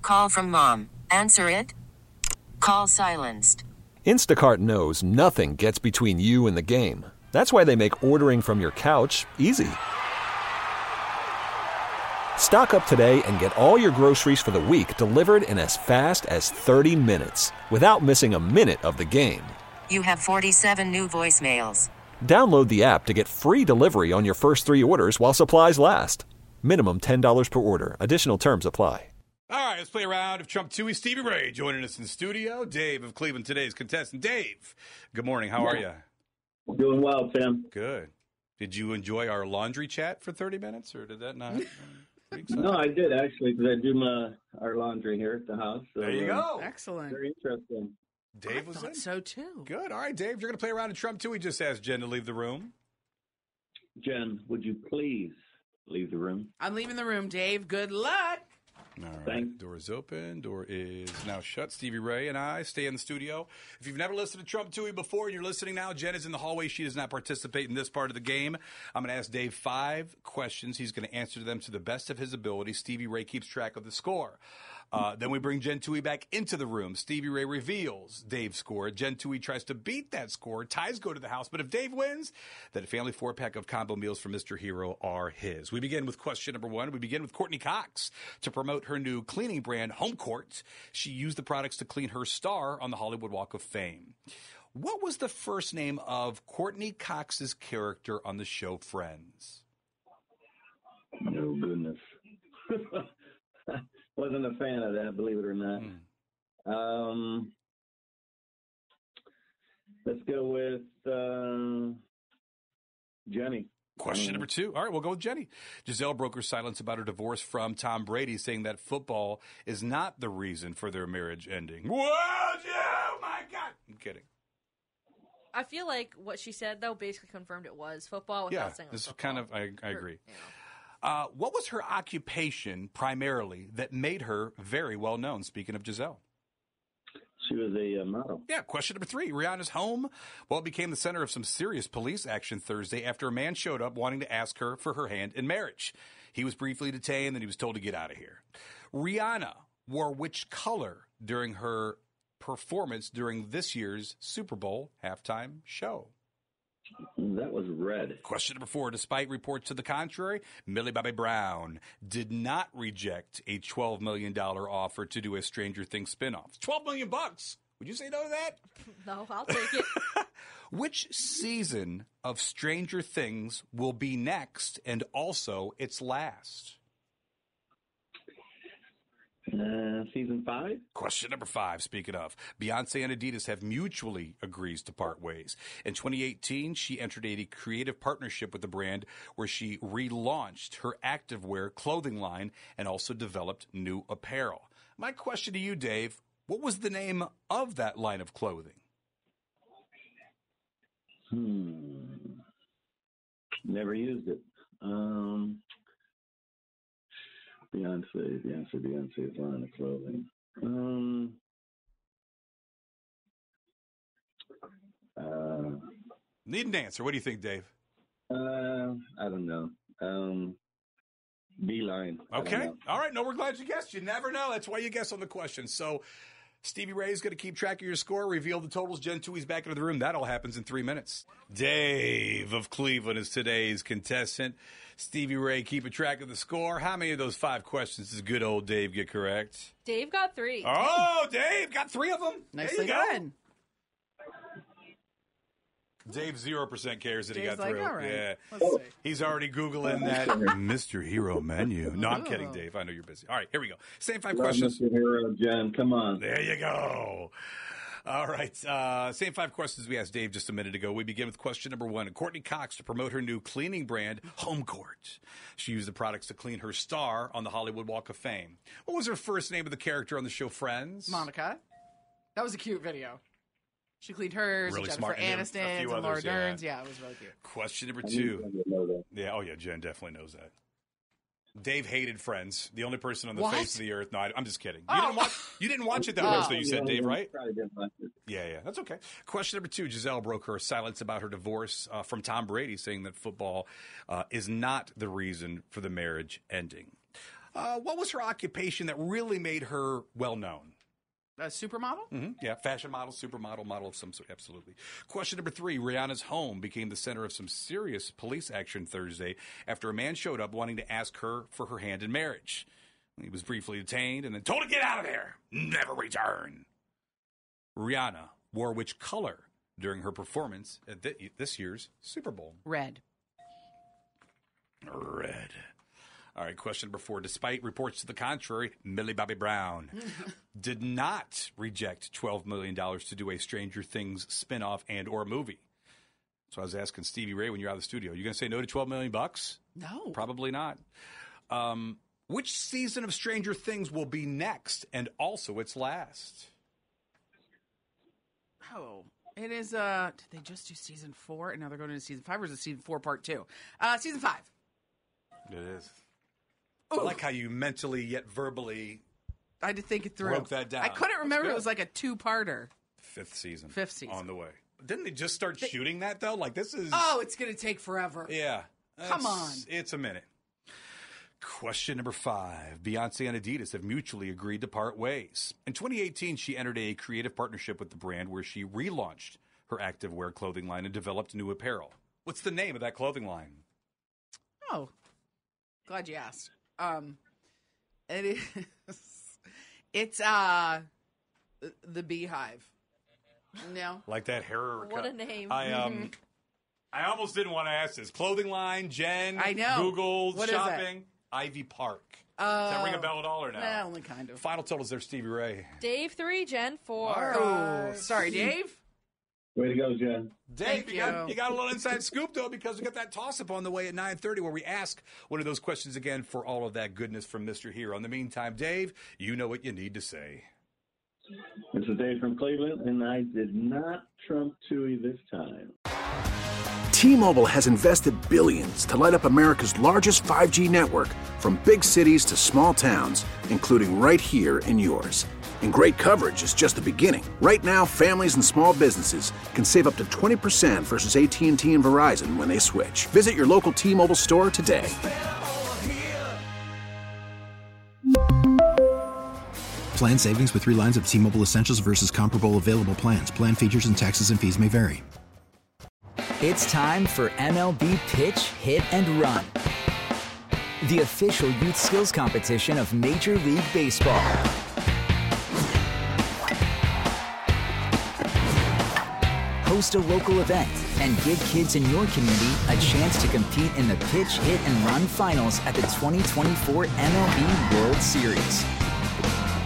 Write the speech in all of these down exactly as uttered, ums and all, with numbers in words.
Call from mom. Answer it. Call silenced. Instacart knows nothing gets between you and the game. That's why they make ordering from your couch easy. Stock up today and get all your groceries for the week delivered in as fast as thirty minutes without missing a minute of the game. You have forty-seven new voicemails. Download the app to get free delivery on your first three orders while supplies last. Minimum ten dollars per order. Additional terms apply. All right, let's play a round of Trump Tui. Stevie Ray joining us in studio. Dave of Cleveland, today's contestant. Dave, good morning. How are you? Doing well, Tim. Good. Did you enjoy our laundry chat for thirty minutes, or did that not? No, I did, actually, because I do my our laundry here at the house. So, there you uh, go. Excellent. Very interesting. Dave I was thought in. so, too. Good. All right, Dave, you're going to play around in Trump Tui. Just asked Jen to leave the room. Jen, would you please leave the room? I'm leaving the room, Dave. Good luck. All right. Thanks. Door is open. Door is now shut. Stevie Ray and I stay in the studio. If you've never listened to Trump Tui before and you're listening now, Jen is in the hallway. She does not participate in this part of the game. I'm going to ask Dave five questions. He's going to answer them to the best of his ability. Stevie Ray keeps track of the score. Uh, then we bring Jen Tui back into the room. Stevie Ray reveals Dave's score. Jen Tui tries to beat that score. Ties go to the house. But if Dave wins, then a family four-pack of combo meals from Mister Hero are his. We begin with question number one. We begin with Courtney Cox. To promote her new cleaning brand, Home Court, she used the products to clean her star on the Hollywood Walk of Fame. What was the first name of Courtney Cox's character on the show Friends? Oh, goodness. Wasn't a fan of that, believe it or not. Mm. Um, let's go with uh, Jenny. Question number two. All right, we'll go with Jenny. Giselle broke her silence about her divorce from Tom Brady, saying that football is not the reason for their marriage ending. Whoa, Joe, my God. I'm kidding. I feel like what she said, though, basically confirmed it was football without yeah, saying it this was is football. kind of, I, I agree. You know. Uh, what was her occupation primarily that made her very well known? Speaking of Giselle. She was a uh, model. Yeah, question number three. Rihanna's home, well, it became the center of some serious police action Thursday after a man showed up wanting to ask her for her hand in marriage. He was briefly detained, then he was told to get out of here. Rihanna wore which color during her performance during this year's Super Bowl halftime show? That was red. Question number four. Despite reports to the contrary, Millie Bobby Brown did not reject a twelve million dollars offer to do a Stranger Things spinoff. twelve million bucks. Would you say no to that? No, I'll take it. Which season of Stranger Things will be next and also its last? Uh, season five? Question number five, speaking of. Beyonce and Adidas have mutually agreed to part ways. In twenty eighteen, she entered a creative partnership with the brand where she relaunched her activewear clothing line and also developed new apparel. My question to you, Dave, what was the name of that line of clothing? Hmm. Never used it. Um... Beyonce, Beyonce, Beyonce's line of clothing. Um, uh, Need an answer. What do you think, Dave? Uh, I don't know. Um, Beeline. Okay. All right. No, we're glad you guessed. You never know. That's why you guess on the question. So Stevie Ray is going to keep track of your score, reveal the totals. Jen Tui's back into the room. That all happens in three minutes. Dave of Cleveland is today's contestant. Stevie Ray keeping track of the score. How many of those five questions does good old Dave get correct? Dave got three. Oh, Dave got three of them. Nicely there you done. Go. Dave zero percent cares that Dave's he got like, through. all right, Yeah, let's see. he's already Googling that Mister Hero menu. No, I'm kidding, Oh. Dave. I know you're busy. All right, here we go. Same five Love questions. Mister Hero, Jen. Come on. There you go. All right. Uh, same five questions we asked Dave just a minute ago. We begin with question number one. Courtney Cox, to promote her new cleaning brand, Home Court. She used the products to clean her star on the Hollywood Walk of Fame. What was her first name of the character on the show Friends? Monica. That was a cute video. She cleaned hers, Really Jennifer smart. And Aniston, then a few and Laura others, yeah. Dern's. Yeah, it was really cute. Question number I two. didn't know that. Yeah, oh yeah, Jen definitely knows that. Dave hated Friends. The only person on the What? face of the earth. No, I, I'm just kidding. You Oh. didn't watch. You didn't watch it that Oh. much, though. You said, Dave, right? Probably didn't like it. Yeah, yeah, that's okay. Question number two. Giselle broke her silence about her divorce uh, from Tom Brady, saying that football uh, is not the reason for the marriage ending. Uh, what was her occupation that really made her well known? A supermodel? Mm-hmm. Yeah, fashion model, supermodel, model of some sort. Absolutely. Question number three. Rihanna's home became the center of some serious police action Thursday after a man showed up wanting to ask her for her hand in marriage. He was briefly detained and then told to get out of there. Never return. Rihanna wore which color during her performance at th- this year's Super Bowl? Red. Red. All right, question number four. Despite reports to the contrary, Millie Bobby Brown did not reject twelve million dollars to do a Stranger Things spinoff and or movie. So I was asking Stevie Ray when you're out of the studio, you going to say no to twelve million bucks? No. Probably not. Um, which season of Stranger Things will be next and also its last? Oh, it is, uh, did they just do season four? And now they're going into season five, or is it season four part two? Uh, season five. It is. Ooh. I like how you mentally yet verbally I had to think it through. broke that down. I couldn't remember That's it was like a two-parter. Fifth season. Fifth season. On the way. Didn't they just start shooting that, though? Like, this is... Oh, it's going to take forever. Yeah. Come That's- on. It's a minute. Question number five. Beyonce and Adidas have mutually agreed to part ways. In twenty eighteen, she entered a creative partnership with the brand where she relaunched her activewear clothing line and developed new apparel. What's the name of that clothing line? Oh, glad you asked. Um, it is. It's uh, the Beehive. No. Like that hair. What a name. I um, I almost didn't want to ask this. Clothing line, Jen. I know. Google, What is shopping. it? Ivy Park. Oh. Does that ring a bell at all or no? Nah, only kind of. Final totals there, Stevie Ray. Dave three, Jen four. Oh, sorry, Dave. Way to go, Jen. Dave, Thank you, Got, you. you got a little inside scoop, though, because we got that toss-up on the way at nine thirty where we ask one of those questions again for all of that goodness from Mister Hero. In the meantime, Dave, you know what you need to say. This is Dave from Cleveland, and I did not trump Tui this time. T-Mobile has invested billions to light up America's largest five G network, from big cities to small towns, including right here in yours. And great coverage is just the beginning. Right now, families and small businesses can save up to twenty percent versus A T and T and Verizon when they switch. Visit your local T-Mobile store today. Plan savings with three lines of T-Mobile Essentials versus comparable available plans. Plan features and taxes and fees may vary. It's time for M L B Pitch, Hit, and Run, the official youth skills competition of Major League Baseball. Host a local event and give kids in your community a chance to compete in the Pitch, Hit, and Run finals at the twenty twenty-four M L B World Series.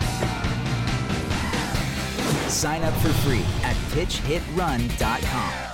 Sign up for free at pitch hit run dot com.